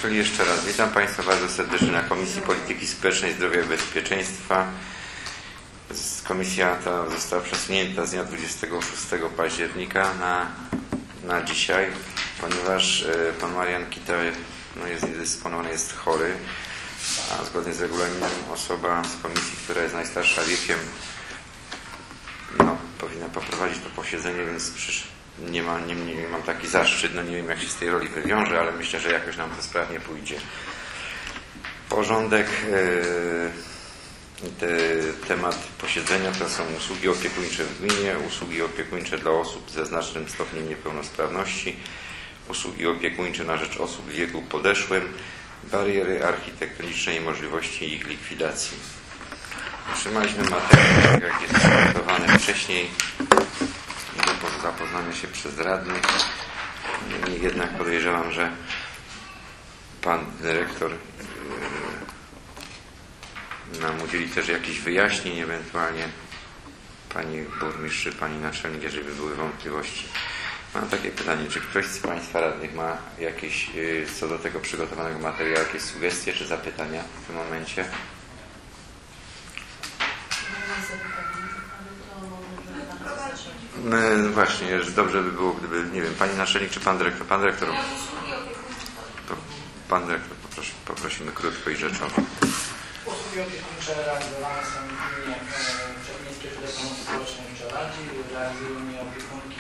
Czyli jeszcze raz witam Państwa bardzo serdecznie na Komisji Polityki Społecznej, Zdrowia i Bezpieczeństwa. Komisja ta została przesunięta z dnia 26 października na dzisiaj, ponieważ pan Marian Kita jest niedysponowany, jest chory, a zgodnie z regulaminem osoba z komisji, która jest najstarsza wiekiem, powinna poprowadzić to posiedzenie, więc nie mam taki zaszczyt, nie wiem jak się z tej roli wywiąże, ale myślę, że jakoś nam to sprawnie pójdzie. Porządek, temat posiedzenia to są usługi opiekuńcze w gminie, usługi opiekuńcze dla osób ze znacznym stopniem niepełnosprawności, usługi opiekuńcze na rzecz osób w wieku podeszłym, bariery architektoniczne i możliwości ich likwidacji. Otrzymaliśmy materiał, jak jest przygotowany wcześniej, do zapoznania się przez radnych. Niemniej jednak podejrzewam, że pan dyrektor nam udzieli też jakichś wyjaśnień, ewentualnie pani burmistrz czy pani naczelnik, jeżeli by były wątpliwości. Mam takie pytanie, czy ktoś z Państwa radnych ma jakieś, co do tego przygotowanego materiału, jakieś sugestie czy zapytania w tym momencie? Właśnie, że dobrze by było, gdyby, nie wiem, pani naczelnik czy pan dyrektor? To pan dyrektor poprosimy krótko i rzeczowo. Usługi opiekuńcze realizowane są w gminie Przedmiejskiej Ośrodek Pomocy Społecznej w Czeladzi. Realizują je opiekunki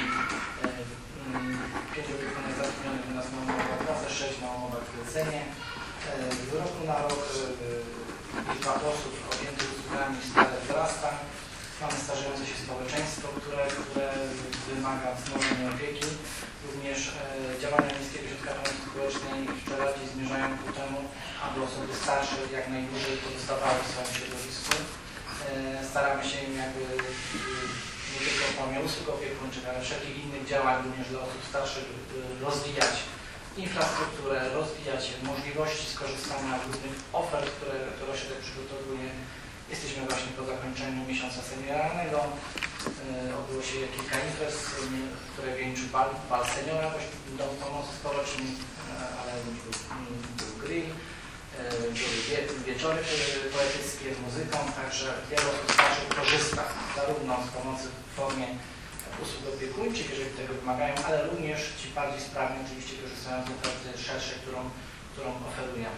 5 opiekunek zatrudnionych u nas na umowę o pracę, 6 na umowę o zlecenie. Z roku na rok liczba osób objętych usługami stale wzrasta. Mamy starzejące się społeczeństwo, które wymaga wzmożenia opieki. Również działania Miejskiego Ośrodka Pomocy Społecznej w Czeladzi zmierzają ku temu, aby osoby starsze jak najdłużej pozostawały w swoim środowisku. Staramy się im nie tylko w formie usług opiekuńczych, ale wszelkich innych działań również dla osób starszych rozwijać infrastrukturę, rozwijać możliwości skorzystania z różnych ofert, które ośrodek przygotowuje. Jesteśmy właśnie po zakończeniu miesiąca senioralnego. Odbyło się kilka imprez, które wieńczył bal seniora w Domu Pomocy Społecznej, ale był grill, były wieczory poetyckie z muzyką, także wiele osób starszych korzysta zarówno z pomocy w formie usług opiekuńczych, jeżeli tego wymagają, ale również ci bardziej sprawni oczywiście korzystają z oferty szerszej, którą oferujemy.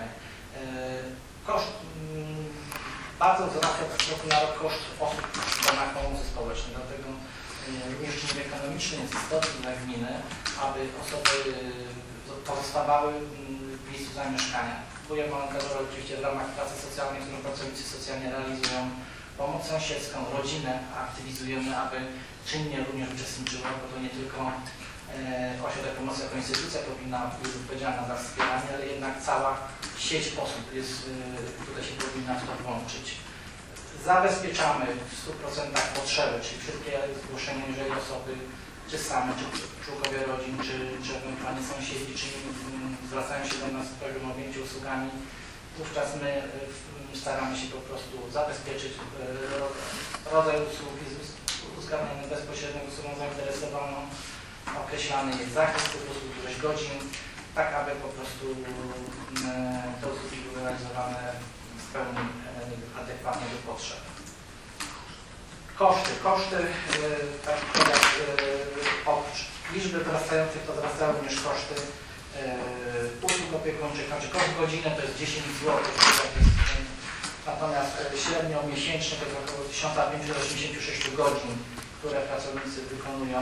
Koszt bardzo wzrasta z roku na rok koszt osób w domach pomocy społecznej, dlatego również czynnik ekonomiczny jest istotny dla gminy, aby osoby pozostawały w miejscu zamieszkania. Próbujemy angażować oczywiście w ramach pracy socjalnej, którą pracownicy socjalnie realizują, pomoc sąsiedzką, rodzinę aktywizujemy, aby czynnie również uczestniczyło, bo to nie tylko Ośrodek Pomocy jako instytucja powinna być odpowiedzialna za wspieranie, ale jednak cała sieć osób jest, która się powinna w to włączyć. Zabezpieczamy w 100% potrzeby, czyli wszystkie zgłoszenia, jeżeli osoby, czy same, czy członkowie rodzin, czy ewentualnie sąsiedzi, czy zwracają się do nas w sprawie objęcia usługami, wówczas my staramy się po prostu zabezpieczyć rodzaj usługi uzgadniany bezpośrednio z osobą zainteresowaną. Określany jest zakres tych usług, ilość godzin, tak aby po prostu te usługi były realizowane w pełni adekwatnie do potrzeb. Koszty, tak jak oprócz liczby wzrastających, to wzrastają również koszty usług opiekuńczych, znaczy koszt godziny to jest 10 zł, natomiast średnio miesięcznie to jest około 1586 godzin, które pracownicy wykonują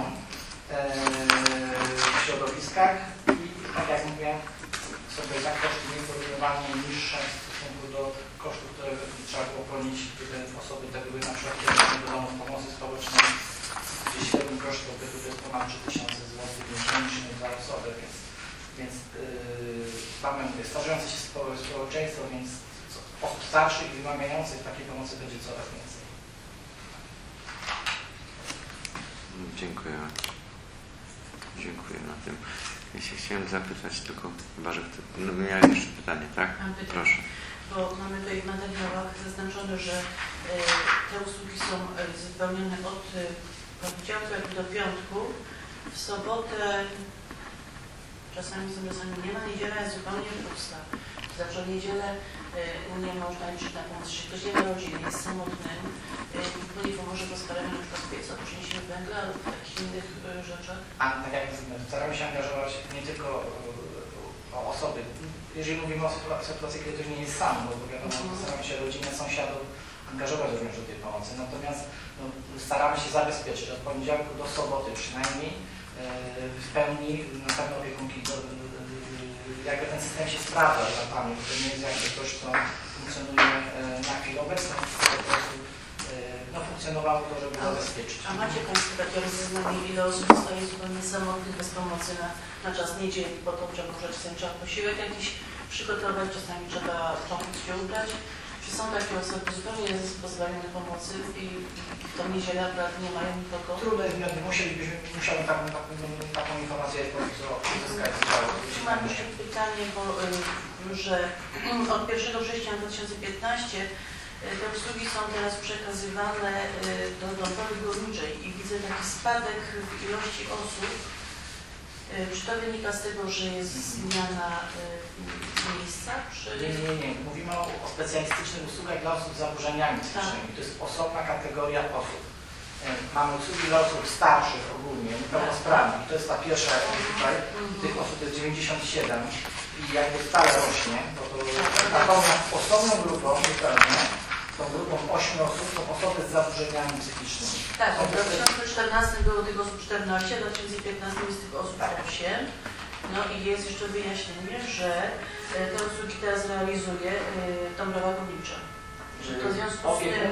w środowiskach i tak jak mówię, są to jednak koszty nieporównywalnie niższe w stosunku do kosztów, które trzeba było ponieść, gdyby osoby te były na przykład kierowane do domów pomocy społecznej, gdzie średni koszt pobytu to jest ponad 3000 zł miesięcznie za osobę, więc mamy starzejące się społeczeństwo, więc osób starszych i wymagających takiej pomocy będzie coraz więcej. Dziękuję. Dziękuję na tym. Ja się chciałem zapytać tylko, chyba, że miałem jeszcze pytanie, tak? Mam pytanie. Proszę. Bo mamy tutaj w materiałach zaznaczone, że te usługi są wypełnione od poniedziałku do piątku, w sobotę czasami nie ma, niedziela jest zupełnie pusta. Zawsze w niedzielę nie można liczyć na pomoc. Jeśli ktoś nie ma rodziny, jest samotnym, nikt mu nie pomoże go spaleniu na przykład pieca, przyniesiemy węgla lub takich innych rzeczach. A tak jak staramy się angażować nie tylko o osoby, jeżeli mówimy o sytuacji, kiedy ktoś nie jest sam, bo wiadomo, staramy się rodzinę, sąsiadów angażować również do tej pomocy. Natomiast staramy się zabezpieczyć od poniedziałku do soboty przynajmniej w pełni na pewno opiekunki, jakby ten system się sprawdza latami, to nie jest jakby coś, co funkcjonuje na chwilę obecną, po prostu funkcjonowało to, żeby zabezpieczyć. A macie Państwo takie rozeznanie, ile osób zostaje zupełnie samotnych, bez pomocy na czas niedzieli, bo to czasami trzeba posiłek jakiś przygotować, czasami trzeba pomóc się ubrać. Czy są takie osoby zupełnie pozbawione pomocy i w tą niedzielę akurat nie mają nikogo? Trudno jest, musiałbym taką informację uzyskać z działu. Mam jeszcze pytanie, bo że od 1 września 2015 te usługi są teraz przekazywane do kontroli górniczej i widzę taki spadek w ilości osób. Czy to wynika z tego, że jest zmiana miejsca? Nie. Mówimy o specjalistycznych usługach dla osób z zaburzeniami psychicznymi. To jest osobna kategoria osób. Mamy usługi dla osób starszych ogólnie, niepełnosprawnych. To jest ta pierwsza tutaj. Tych osób jest 97 i jakby stale rośnie. Natomiast osobną grupą, tą grupą 8 osób są osoby z zaburzeniami psychicznymi. Tak, w 2014 było tych osób 14, w 2015 jest tych osób 8. No i jest jeszcze wyjaśnienie, że te usługi teraz realizuje Dąbrowa Górnicza. Że to w związku z tym...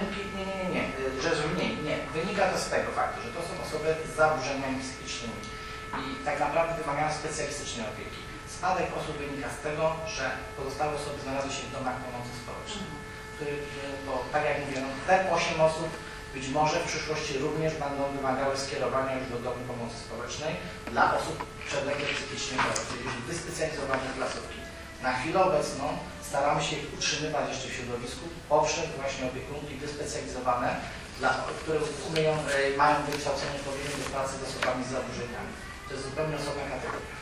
Nie. Wynika to z tego faktu, że to są osoby z zaburzeniami psychicznymi i tak naprawdę wymagają specjalistycznej opieki. Spadek osób wynika z tego, że pozostałe osoby znalazły się w domach pomocy społecznej. Bo tak jak mówię, te 8 osób być może w przyszłości również będą wymagały skierowania już do domu pomocy społecznej dla osób przewlekle psychicznie chorych, czyli wyspecjalizowane placówki. Na chwilę obecną staramy się ich utrzymywać jeszcze w środowisku poprzez właśnie opiekunki wyspecjalizowane, które mają wykształcenie odpowiednie do pracy z osobami z zaburzeniami. To jest zupełnie osobna kategoria.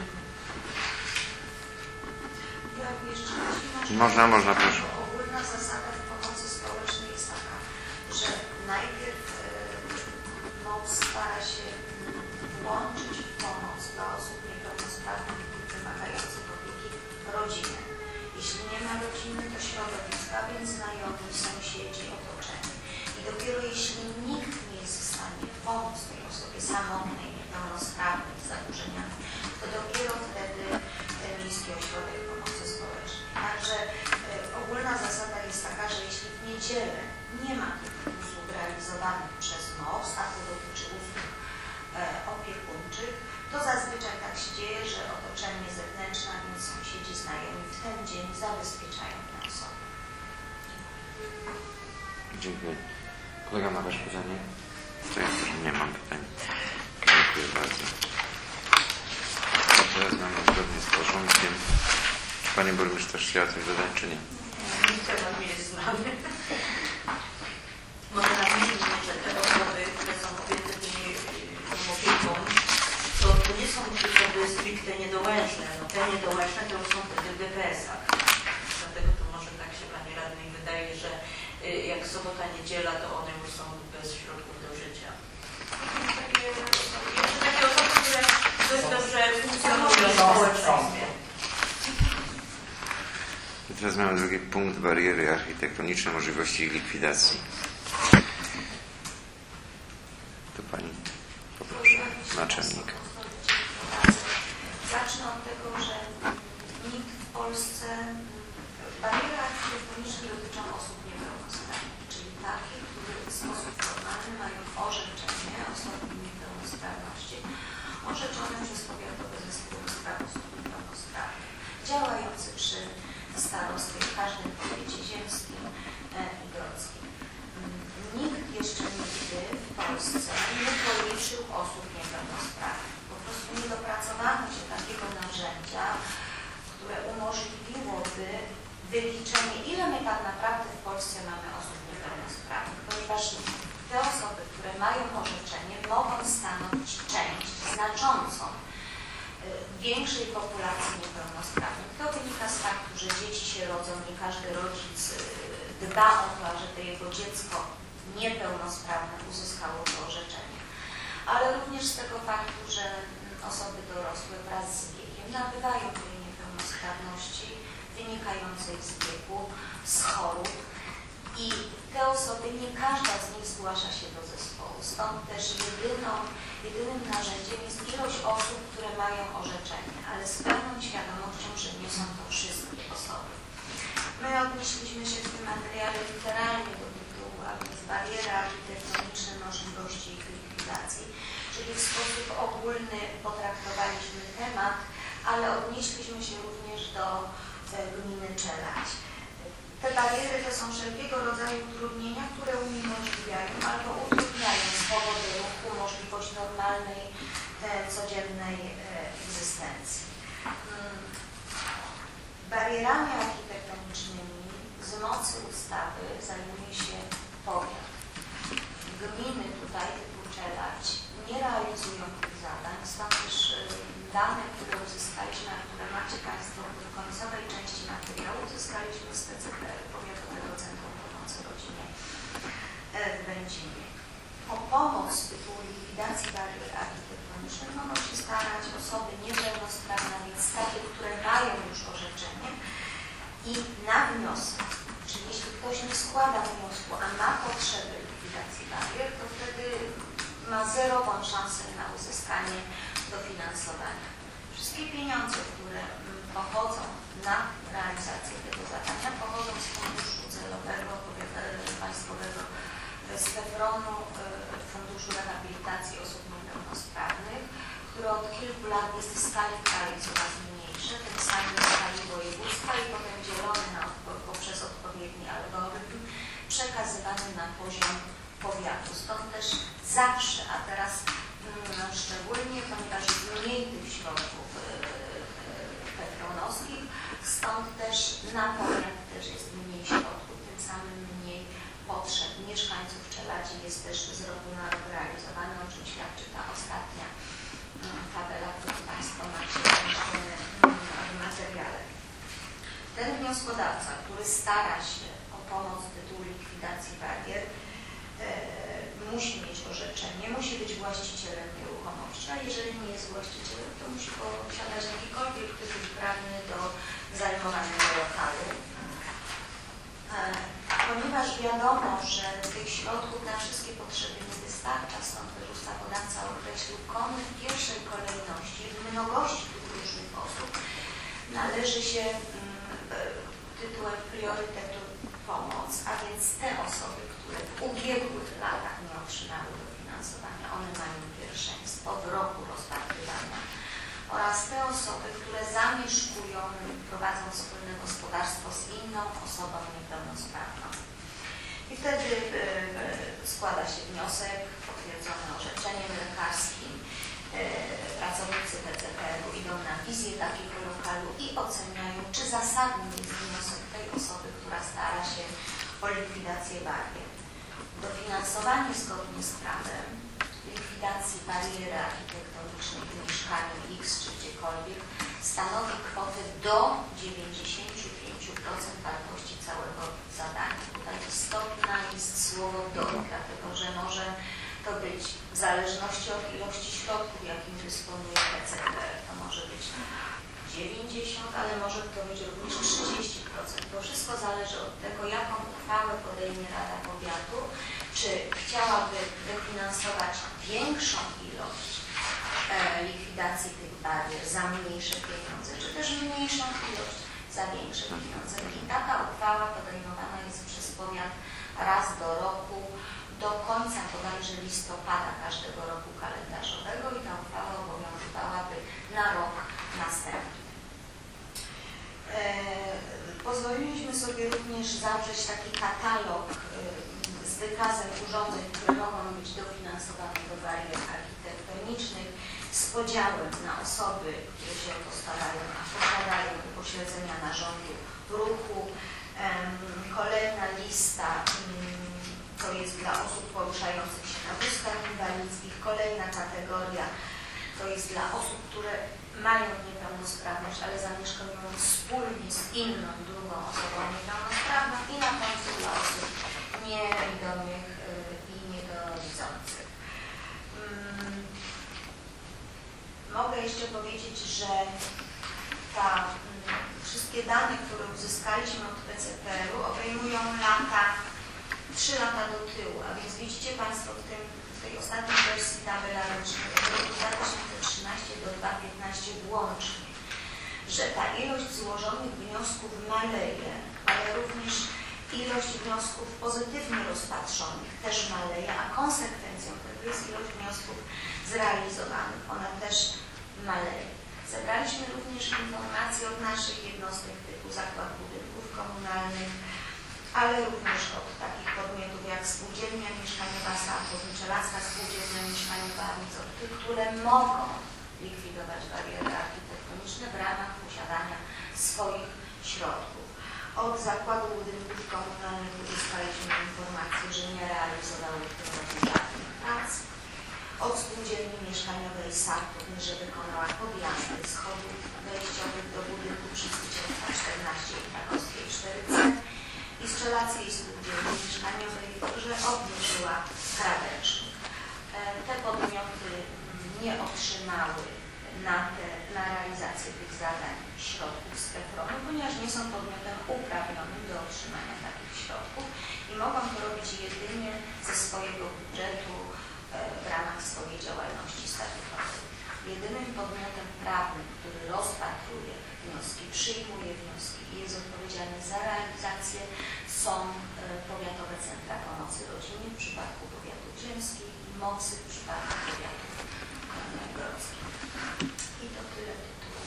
Można, proszę. Ogólna zasada w pomocy społecznej jest taka, że najpierw MOPS stara się włączyć w pomoc dla osób niepełnosprawnych i wymagających opieki rodzinę. Jeśli nie ma rodziny, to środowiska, więc znajomi, sąsiedzi, otoczenie. I dopiero jeśli nikt nie jest w stanie pomóc tej osobie samotnej, niepełnosprawnej, z zaburzeniami, to dopiero wtedy miejski ośrodek pomocy społecznej. Także ogólna zasada jest taka, że jeśli w niedzielę nie ma tych usług realizowanych przez MOPS, a to dotyczy usług opiekuńczych, to zazwyczaj tak się dzieje, że otoczenie zewnętrzne, a więc sąsiedzi, znajomi w ten dzień zabezpieczają tę osobę. Dziękuję. Kolega ma też pytanie? To ja też nie mam pytań. Dziękuję bardzo. Teraz mamy zgodnie z porządkiem. Czy Pani Burmistrz też chciała coś dodać, czy nie? Nie chciałam mieć znamy. Może na myśli, że te osoby, które są objęte tą opieką, to nie są osoby stricte niedołężne. No te niedołężne to już są wtedy w DPS-ach. Dlatego to może tak się Pani Radnej wydaje, że jak sobota, niedziela, to one już są bez środków do życia. Takie osoby, które dość dobrze funkcjonują w społeczeństwie. I teraz mamy drugi punkt, bariery architektoniczne, możliwości ich likwidacji. To Pani naczelnik. Zacznę od tego, że nikt w Polsce bariery architektoniczne dotyczą osób niepełnosprawnych, czyli takie, które w sposób formalny mają orzeczenie osoby niepełnosprawności, orzeczone przez Powiatowe Zespoły Spraw Osób Niepełnosprawnych, działający przy starostwie w każdym powiecie ziemskim i grodzkim. Nikt jeszcze nigdy w Polsce nie policzył osób niepełnosprawnych. Po prostu nie dopracowano się takiego narzędzia, które umożliwiłoby wyliczenie, ile my tak naprawdę w Polsce mamy osób niepełnosprawnych, ponieważ te osoby, które mają orzeczenie, mogą stanowić część znaczącą większej populacji niepełnosprawnych. To wynika z faktu, że dzieci rodzą, nie każdy rodzic dba o to, żeby jego dziecko niepełnosprawne uzyskało to orzeczenie, ale również z tego faktu, że osoby dorosłe wraz z wiekiem nabywają tej niepełnosprawności wynikającej z wieku, z chorób i te osoby, nie każda z nich zgłasza się do zespołu. Stąd też jedynym narzędziem jest ilość osób, które mają orzeczenie, ale z pełną świadomością, że nie są to wszystkie osoby. My odnieśliśmy się w tym materiale literalnie do tytułu, a więc bariery architektoniczne, możliwości ich likwidacji, czyli w sposób ogólny potraktowaliśmy temat, ale odnieśliśmy się również do gminy Czeladź. Te bariery to są wszelkiego rodzaju utrudnienia, które uniemożliwiają albo utrudniają swobodę ruchu, możliwość normalnej, codziennej egzystencji. Barierami architektonicznymi z mocy ustawy zajmuje się powiat. Gminy tutaj typu Czeladź nie realizują tych zadań, stąd też dane, które uzyskaliśmy, a które macie Państwo w końcowej części materiału, uzyskaliśmy z PCPR, Powiatowego Centrum Pomocy Rodzinie w Będzinie. O pomoc z tytułu likwidacji barier architektonicznych mogą się starać osoby niepełnosprawne, więc takie, które mają już orzeczenie i na wniosek, czyli jeśli ktoś nie składa wniosku, a ma potrzebę likwidacji barier, to wtedy ma zerową szansę na uzyskanie dofinansowania. Wszystkie pieniądze, które pochodzą na realizację tego zadania, pochodzą z funduszu celowego państwowego, z PFRON-u, Funduszu Rehabilitacji Osób Niepełnosprawnych, który od kilku lat jest w skali kraju coraz mniejszy, tym samym w skali województwa i potem dzielony poprzez odpowiedni algorytm, przekazywany na poziom powiatu. Stąd też zawsze, a teraz szczególnie, ponieważ jest mniej tych środków PFRON-owskich, stąd też na powiat też jest mniej środków, tym samym mniej potrzeb mieszkańców Czeladzi jest też z roku na rok realizowany, o czym świadczy ta ostatnia tabela, którą Państwo macie w materiale. Ten wnioskodawca, który stara się o pomoc z tytułu likwidacji barier, musi mieć orzeczenie, musi być właścicielem nieruchomości, a jeżeli nie jest właścicielem, to musi posiadać jakikolwiek tytuł prawny do zajmowanego lokalu. Ponieważ wiadomo, że tych środków na wszystkie potrzeby nie wystarcza, stąd też ustawodawca określił, komu w pierwszej kolejności, w mnogości tych różnych osób należy się tytułem priorytetu pomoc, a więc te osoby, które w ubiegłych latach nie otrzymały dofinansowania, one mają pierwszeństwo w roku rozpatrywania, oraz te osoby, które zamieszkują lub prowadzą wspólne gospodarstwo z inną osobą niepełnosprawną. I wtedy składa się wniosek potwierdzony orzeczeniem lekarskim. Pracownicy PCPR-u idą na wizję takiego lokalu i oceniają, czy zasadny jest wniosek tej osoby, która stara się o likwidację barier. Dofinansowanie zgodnie z prawem likwidacji bariery architektonicznej w mieszkaniu X czy gdziekolwiek stanowi kwotę do 95% wartości całego zadania. Tutaj istotna jest słowo do, dlatego że może to być w zależności od ilości środków, jakim dysponuje PCPR. To może być 90, ale może to być również 30%. To wszystko zależy od tego, jaką uchwałę podejmie Rada Powiatu, czy chciałaby dofinansować większą ilość likwidacji tych barier za mniejsze pieniądze, czy też mniejszą ilość za większe pieniądze. I taka uchwała podejmowana jest przez powiat raz do roku, do końca bodajże listopada każdego roku kalendarzowego i ta uchwała obowiązywałaby na rok następny. Pozwoliliśmy sobie również zawrzeć taki katalog z wykazem urządzeń, które mogą być dofinansowane do barier architektonicznych, z podziałem na osoby, które się o to starają, a posiadają upośledzenia narządu ruchu. Kolejna lista to jest dla osób poruszających się na wózkach inwalidzkich. Kolejna kategoria to jest dla osób, które mają niepełnosprawność, ale zamieszkują wspólnie z inną, drugą osobą niepełnosprawną i na końcu dla osób niewidomych i niedowidzących. Mogę jeszcze powiedzieć, że wszystkie dane, które uzyskaliśmy od PCPR-u, obejmują 3 lata do tyłu, a więc widzicie Państwo w tej ostatniej wersji tabelaricznej od roku 2013 do 2015 włącznie, że ta ilość złożonych wniosków maleje, ale również ilość wniosków pozytywnie rozpatrzonych też maleje, a konsekwencją tego jest ilość wniosków zrealizowanych. Ona też maleje. Zebraliśmy również informacje od naszych jednostek typu Zakład Budynków Komunalnych, ale również od takich podmiotów jak Spółdzielnia Mieszkaniowa SAPO, Miczelacka Spółdzielnia Mieszkaniowa, które mogą likwidować bariery architektoniczne w ramach posiadania swoich środków. Od Zakładu Budynków Komunalnych uzyskaliśmy informację, że nie realizowały w tym roku żadnych prac. Od Spółdzielni Mieszkaniowej SAPO, że wykonała podjazdy schodów wejściowych do budynku Przedstawicielstwa 14 i Krakowskiej 4C i Strzelackiej Spółdzielni Mieszkaniowej, że obniżyła krawężnik. Te podmioty nie otrzymały na realizację tych zadań środków z PFRON-u, ponieważ nie są podmiotem uprawnionym do otrzymania takich środków i mogą to robić jedynie ze swojego budżetu w ramach swojej działalności statutowej. Jedynym podmiotem prawnym, który rozpatruje wnioski, przyjmuje wnioski i jest odpowiedzialny za realizację, są powiatowe centra pomocy rodzinie w przypadku powiatów ziemskich i mocy w przypadku powiatów grodzkich. I to tyle tytułu.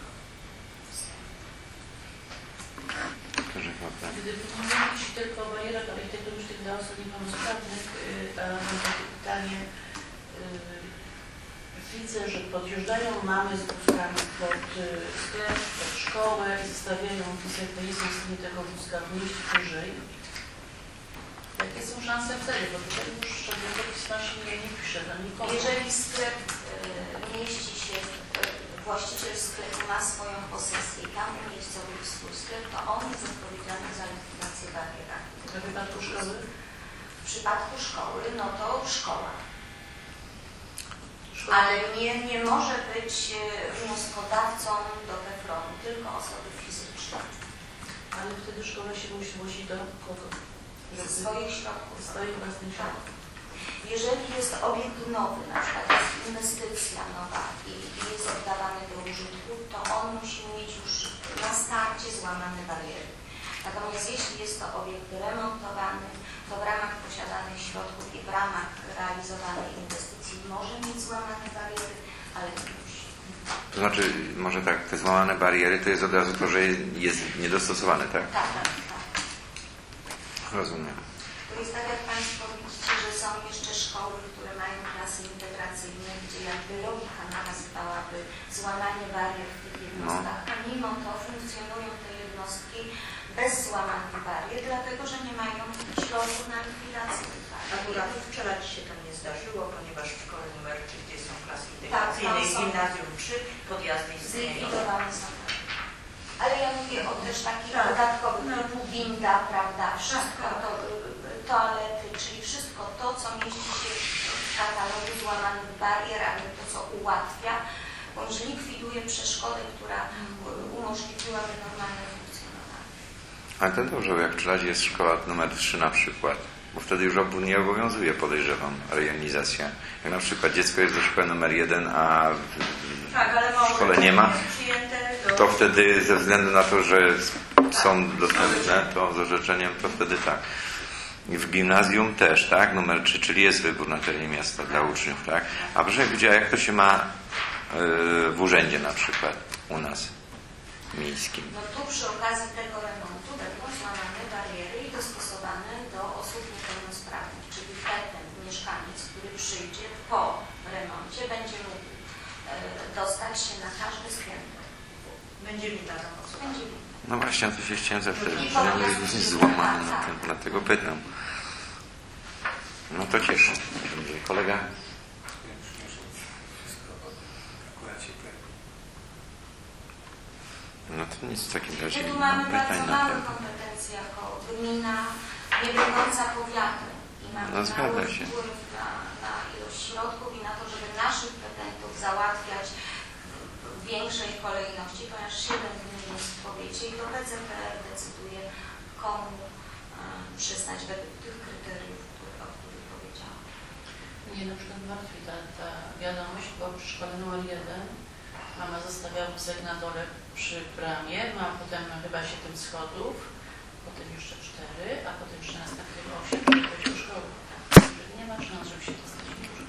Gdyby mówić tylko o barierach architektonicznych dla osób niepełnosprawnych, a mam takie pytanie. Widzę, że podjeżdżają mamy z wózkami pod sklep, pod szkołę i zostawiają wózek, to nie są w stanie tego wózka wnieść wyżej. Jakie są szanse wtedy? Bo tutaj już żadnego pisma nie pisze dla nikogo. Jeżeli sklep mieści się, właściciel sklepu ma swoją posesję i tam umiejscowił swój sklep, to on jest odpowiedzialny za likwidację barier. W przypadku szkoły? W przypadku szkoły, no to szkoła. Ale nie może być wnioskodawcą do PFRON-u, tylko osoby fizyczne. Ale wtedy szkoła się musi do kogo? Ze swoich środków. Ze swoich własnych środków. Jeżeli jest obiekt nowy, na przykład jest inwestycja nowa i jest oddawany do użytku, to on musi mieć już na starcie złamane bariery. Natomiast jeśli jest to obiekt remontowany, to w ramach posiadanych środków i w ramach realizowanej inwestycji może mieć złamane bariery, ale nie musi. To znaczy, może tak, te złamane bariery to jest od razu to, że jest niedostosowane, tak? Tak. Rozumiem. To jest tak, jak Państwo widzicie, że są jeszcze szkoły, które mają klasy integracyjne, gdzie jakby logika nakazywałaby złamanie barier w tych jednostkach, a mimo to funkcjonują te jednostki bez złamanych barier, dlatego że nie mają środków na likwidację tych barier. Akurat wczoraj się to nie zdarzyło, ponieważ w szkole numer 3, gdzie są klasy integracyjne i gimnazjum 3, podjazdy istnieją. Zlikwidowane są. Ale ja mówię o też takich dodatkowych, typu winda, prawda, wszystko to, toalety, czyli wszystko to, co mieści się w katalogu złamanych barier, ale to, co ułatwia, bądź likwiduje przeszkodę, która umożliwiłaby normalne funkcjonowanie. Ale to dobrze, bo jak w Czeladzie jest szkoła numer 3 na przykład, bo wtedy już nie obowiązuje, podejrzewam, rejonizacja. Jak na przykład dziecko jest do szkoły numer 1, a w szkole nie ma, to wtedy ze względu na to, że są dostępne, to z orzeczeniem, to wtedy tak. I w gimnazjum też, tak? Numer 3, czyli jest wybór na terenie miasta dla uczniów, tak? A proszę powiedzieć, jak to się ma w urzędzie na przykład u nas miejskim? No tu przy okazji tego remontu będą złamane bariery i dostosowane do osób niepełnosprawnych, czyli ten mieszkaniec, który przyjdzie po remoncie, będzie mógł dostać się na każdy z pięter. Będzie winda zamocowana. Będzie winda. No właśnie, o to się chciałem zapytać, że jest złamany na tym, dlatego pytam. No to cieszę. Kolega? No to nic w takim razie My tu nie mamy mam bardzo pytań na małe ten. kompetencje jako gmina, nie będąca powiatem i mamy No, zgadza mały się. wpływ na ilość środków i na to, żeby naszych petentów załatwiać w większej kolejności, ponieważ 7 gmin jest w powiecie i to PCPR decyduje, komu przyznać według tych kryteriów, o których powiedziałam. Mnie na przykład martwi ta wiadomość, bo przy szkole numer 1 mama zostawiała wózek na dole przy bramie, ma potem chyba 7 schodów, potem jeszcze 4, a potem 13 chyba 8 do szkoły. Nie ma szans, żeby się dostać dużo.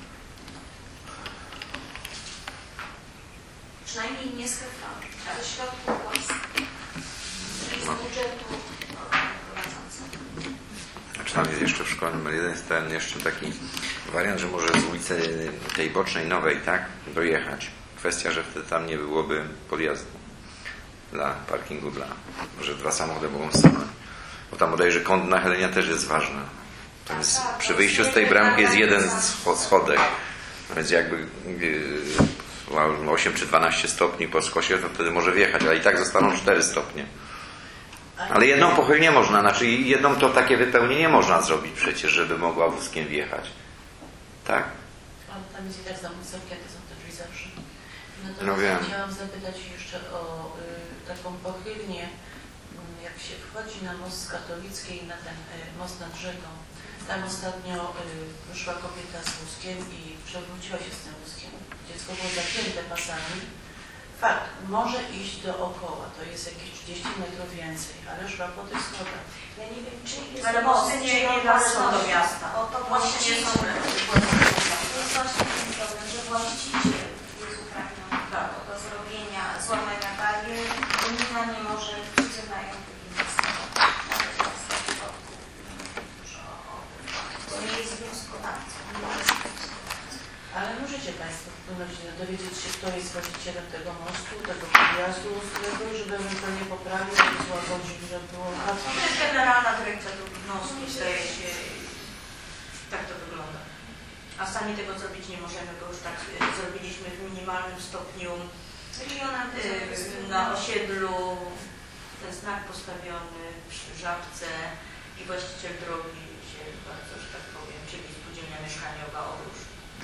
Przynajmniej nie z HEFRON, ze środków własnych, czyli z budżetu prowadzącego. Znaczy tam jest jeszcze w szkole numer 1 jest ten jeszcze taki wariant, że może z ulicy tej bocznej nowej, tak, dojechać. Kwestia, że wtedy tam nie byłoby podjazdu dla parkingu, że 2 samochody mogą stanąć. Bo tam bodajże kąt nachylenia też jest ważny. Tam jest, przy wyjściu z tej bramki jest jeden schodek. Więc jakby 8 czy 12 stopni po skosie, to wtedy może wjechać, ale i tak zostaną 4 stopnie. Ale jedną pochylnię można, znaczy jedną to takie wypełnienie można zrobić przecież, żeby mogła wózkiem wjechać. Tak? Ale tam jest i tak zamknięte są te drzwi zawsze. No Natomiast wiem. chciałam zapytać jeszcze o taką pochylnię, jak się wchodzi na most z Katowickiej, na ten most nad rzeką. Tam ostatnio wyszła kobieta z wózkiem i przewróciła się z tym wózkiem. Dziecko było zapięte pasami. Fakt, może iść dookoła, to jest jakieś 30 metrów więcej, ale szła po tych schodach. Ja nie wiem, czy jest Ale mosty nie należą do miasta. O to Mosty nie są To jest właśnie ten problem, że właściciel jest uprawniony do zrobienia, złamania barier, gmina nie może, wszyscy mają inwestować. Nawet miasta środków to nie jest wnioskodawcą. Ale możecie Państwo dowiedzieć się, kto jest właścicielem tego mostu, tego podjazdu, żeby ewentualnie poprawił, żeby złagodził, żeby było To łatwiej. jest generalna dyrekcja trudności, zdaje się, tak to wygląda. A sami tego zrobić nie możemy, bo już tak zrobiliśmy w minimalnym stopniu na osiedlu, ten znak postawiony przy Żabce i właściciel drogi się bardzo, że tak powiem, czyli spółdzielnia mieszkaniowa Odróż.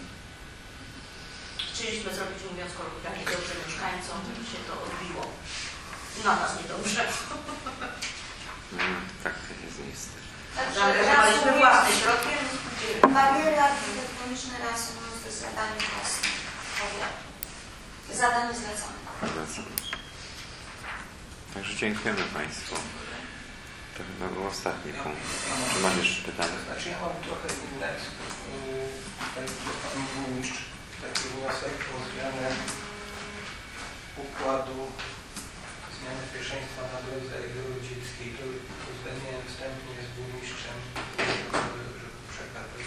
Chcieliśmy zrobić, mówiąc kolokwialnie, dobrze mieszkańcom, się to odbiło. Na nas niedobrze. Tak to jest niestety. Zaangażowaliśmy własne środki. Bariery architektoniczne reasumując to jest zadanie własne powiatu. Zadanie zlecone. Także dziękujemy Państwu. To chyba był ostatni punkt. Czy masz jeszcze pytanie? Znaczy ja mam trochę inne. Pan burmistrz taki wniosek o zmianę układu, zmianę pierwszeństwa na drodze Grodzieckiej. To uzgodniłem wstępnie z burmistrzem, żeby przekazać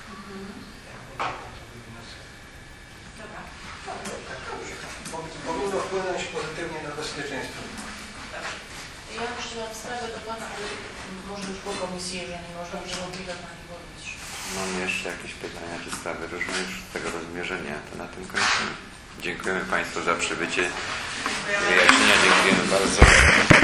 taki wniosek. Dobra. Powinno wpłynąć pozytywnie na bezpieczeństwo. Ja jeszcze mam sprawę do Pana, ale może już po komisji, jeżeli nie można, przewodnicząca Pani Burmistrz. Mamy jeszcze jakieś pytania czy sprawy różne już tego rozmierzenia. To na tym kończymy. Dziękujemy Państwu za przybycie. Wyjaśnienia dziękujemy bardzo.